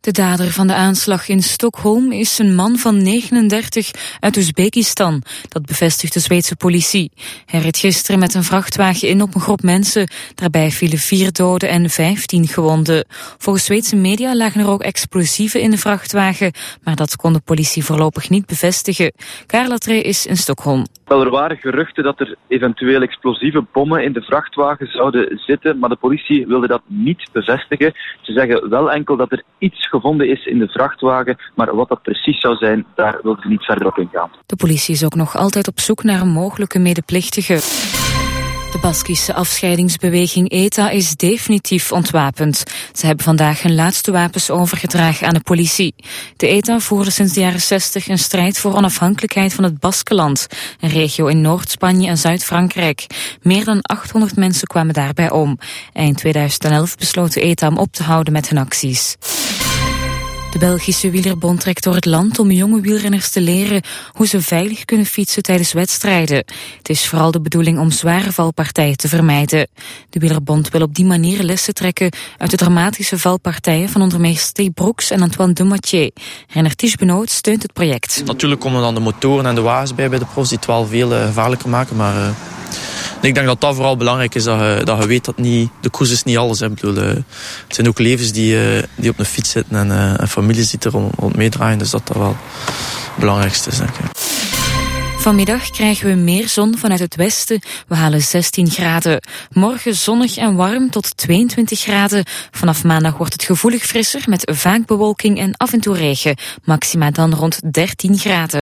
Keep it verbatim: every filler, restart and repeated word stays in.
De dader van de aanslag in Stockholm is een man van negenendertig uit Oezbekistan. Dat bevestigt de Zweedse politie. Hij reed gisteren met een vrachtwagen in op een groep mensen. Daarbij vielen vier doden en vijftien gewonden. Volgens Zweedse media lagen er ook explosieven in de vrachtwagen, maar dat kon de politie voorlopig niet bevestigen. Carla Trey is in Stockholm. Wel, er waren geruchten dat er eventueel explosieve bommen in de vrachtwagen zouden zitten, maar de politie wilde dat niet bevestigen. Ze zeggen wel enkel dat er iets gevonden is in de vrachtwagen, maar wat dat precies zou zijn, daar wilden ze niet verder op ingaan. De politie is ook nog altijd op zoek naar een mogelijke medeplichtige. De Baskische afscheidingsbeweging E T A is definitief ontwapend. Ze hebben vandaag hun laatste wapens overgedragen aan de politie. De E T A voerde sinds de jaren zestig een strijd voor onafhankelijkheid van het Baskenland, een regio in Noord-Spanje en Zuid-Frankrijk. Meer dan achthonderd mensen kwamen daarbij om. Eind tweeduizend elf besloot de E T A om op te houden met hun acties. De Belgische Wielerbond trekt door het land om jonge wielrenners te leren hoe ze veilig kunnen fietsen tijdens wedstrijden. Het is vooral de bedoeling om zware valpartijen te vermijden. De Wielerbond wil op die manier lessen trekken uit de dramatische valpartijen van onder meer Steve Brooks en Antoine Dumathier. Renner Ties Benoot steunt het project. Natuurlijk komen dan de motoren en de wagens bij bij de profs die het wel veel uh, gevaarlijker maken, maar uh, ik denk dat dat vooral belangrijk is, dat je, dat je weet dat niet, de koers is niet alles. Hè. Ik bedoel, uh, het zijn ook levens die, uh, die op een fiets zitten en, uh, en families die er rond, rond meedraaien, dus dat dat wel het belangrijkste is, denk ik. Vanmiddag krijgen we meer zon vanuit het westen. We halen zestien graden. Morgen zonnig en warm tot tweeëntwintig graden. Vanaf maandag wordt het gevoelig frisser met vaak bewolking en af en toe regen. Maxima dan rond dertien graden.